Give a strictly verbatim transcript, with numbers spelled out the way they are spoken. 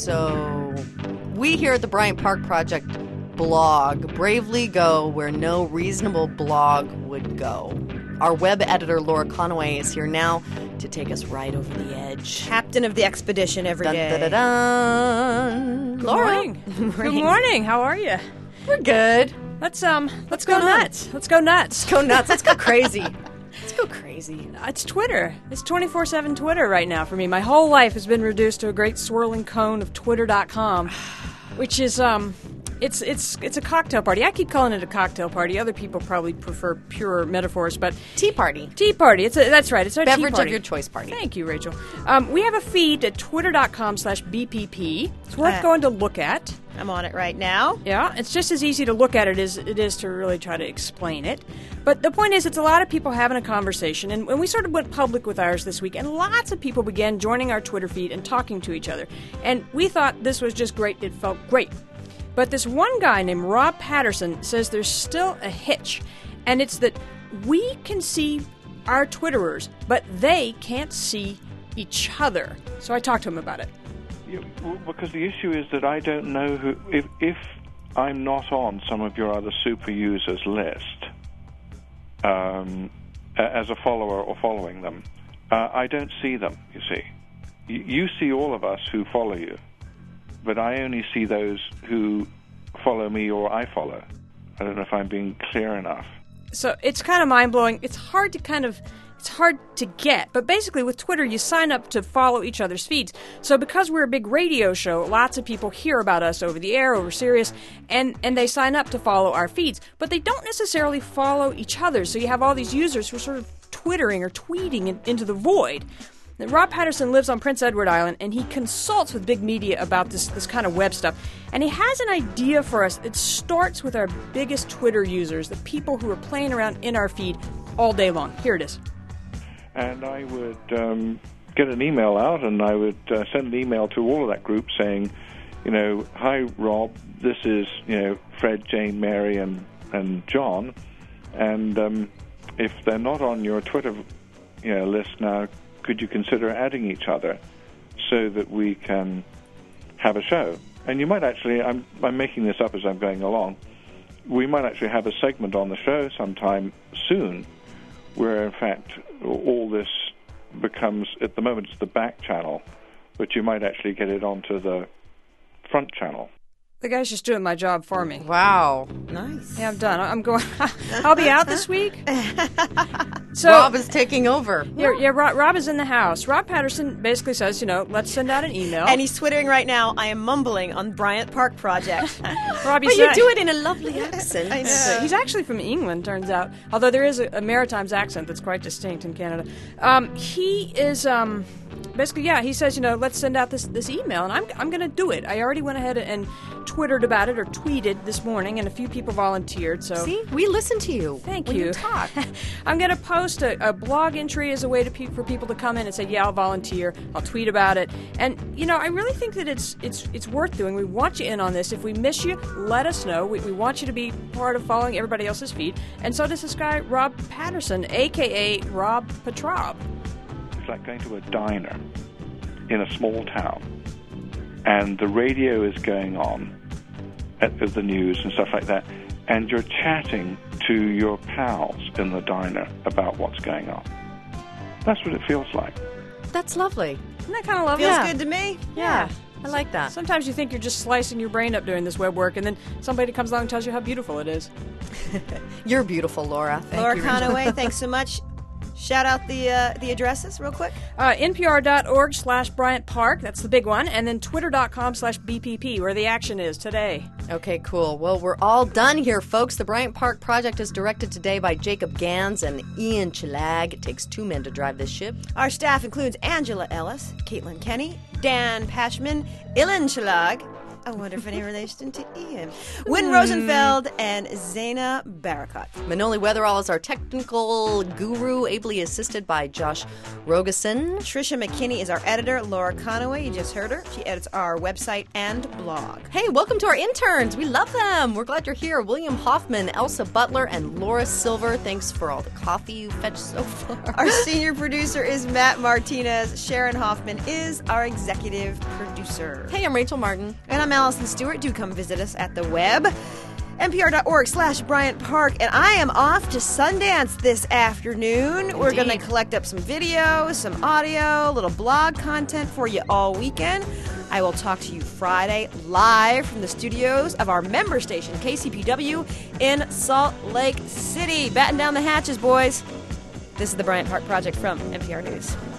So we here at the Bryant Park Project blog bravely go where no reasonable blog would go. Our web editor, Laura Conaway, is here now to take us right over the edge. Captain of the expedition every dun, day. Dun, dun, dun. Good Laura. morning. Good morning. How are you? We're good. Let's um. Let's What's go going on? nuts. Let's go nuts. Let's go nuts. Let's go crazy. Let's go crazy. It's Twitter. It's twenty-four seven Twitter right now for me. My whole life has been reduced to a great swirling cone of Twitter dot com, which is um. It's it's it's a cocktail party. I keep calling it a cocktail party. Other people probably prefer purer metaphors, but Tea party. tea party. It's a, that's right. It's our Beverage tea party. of your choice party. Thank you, Rachel. Um, we have a feed at twitter dot com slash B P P. It's worth Uh, going to look at. I'm on it right now. Yeah, it's just as easy to look at it as it is to really try to explain it. But the point is, it's a lot of people having a conversation, and when we sort of went public with ours this week, and lots of people began joining our Twitter feed and talking to each other. And we thought this was just great. It felt great. But this one guy named Rob Patterson says there's still a hitch, and it's that we can see our Twitterers, but they can't see each other. So I talked to him about it. Yeah, well, because the issue is that I don't know who, if, if I'm not on some of your other super users list um, as a follower or following them, uh, I don't see them, you see. You, you see all of us who follow you, but I only see those who follow me or I follow. I don't know if I'm being clear enough. So it's kind of mind-blowing. It's hard to kind of... It's hard to get, but basically with Twitter, you sign up to follow each other's feeds. So because we're a big radio show, lots of people hear about us over the air, over Sirius, and, and they sign up to follow our feeds. But they don't necessarily follow each other, so you have all these users who are sort of twittering or tweeting in, into the void. Now, Rob Patterson lives on Prince Edward Island, and he consults with big media about this, this kind of web stuff. And he has an idea for us. It starts with our biggest Twitter users, the people who are playing around in our feed all day long. Here it is. And I would um, get an email out, and I would uh, send an email to all of that group saying, you know, hi, Rob, this is, you know, Fred, Jane, Mary, and, and John. And um, if they're not on your Twitter, you know, list now, could you consider adding each other so that we can have a show? And you might actually, I'm, I'm making this up as I'm going along, we might actually have a segment on the show sometime soon where, in fact, all this becomes, at the moment, it's the back channel, but you might actually get it onto the front channel. The guy's just doing my job for me. Wow. Nice. Yeah, I'm done. I'm going. I'll be out this week. So Rob is taking over. Yeah, yeah. Rob, Rob is in the house. Rob Patterson basically says, you know, let's send out an email. And he's twittering right now, I am mumbling on Bryant Park Project. Rob, But you do it in a lovely accent. I know. He's actually from England, turns out. Although there is a, a Maritimes accent that's quite distinct in Canada. Um, he is um, basically, yeah. He says, you know, let's send out this this email, and I'm I'm going to do it. I already went ahead and twittered about it or tweeted this morning, and a few people volunteered. So See, we listen to you. Thank when you. you talk. I'm going to post a, a blog entry as a way to pe- for people to come in and say, yeah, I'll volunteer. I'll tweet about it. And, you know, I really think that it's it's it's worth doing. We want you in on this. If we miss you, let us know. We, we want you to be part of following everybody else's feed. And so does this guy, Rob Patterson, a k a. Rob Petrob. It's like going to a diner in a small town, and the radio is going on at the news and stuff like that, and you're chatting to your pals in the diner about what's going on. That's what it feels like. That's lovely. Isn't that kind of lovely? Feels Yeah. good to me. Yeah, I like that. Sometimes you think you're just slicing your brain up doing this web work, and then somebody comes along and tells you how beautiful it is. You're beautiful, Laura. Thank Laura you. Conaway, thanks so much. Shout out the uh, the addresses real quick. Uh, npr.org slash Bryant Park, that's the big one, and then twitter.com slash BPP, where the action is today. Okay, cool. Well, we're all done here, folks. The Bryant Park Project is directed today by Jacob Gans and Ian Chilag. It takes two men to drive this ship. Our staff includes Angela Ellis, Caitlin Kenny, Dan Pashman, Ilan Chalag, I wonder if any relation to Ian. Wynn Rosenfeld and Zaina Barakat. Manoli Weatherall is our technical guru, ably assisted by Josh Rogeson. Trisha McKinney is our editor. Laura Conaway, you just heard her. She edits our website and blog. Hey, welcome to our interns. We love them. We're glad you're here. William Hoffman, Elsa Butler, and Laura Silver. Thanks for all the coffee you fetched so far. Our senior producer is Matt Martinez. Sharon Hoffman is our executive producer. Hey, I'm Rachel Martin. And I'm Allison Stewart. Do come visit us at the web. npr.org slash Bryant Park. And I am off to Sundance this afternoon. Indeed. We're going to collect up some video, some audio, a little blog content for you all weekend. I will talk to you Friday live from the studios of our member station, K C P W, in Salt Lake City. Batten down the hatches, boys. This is the Bryant Park Project from N P R News.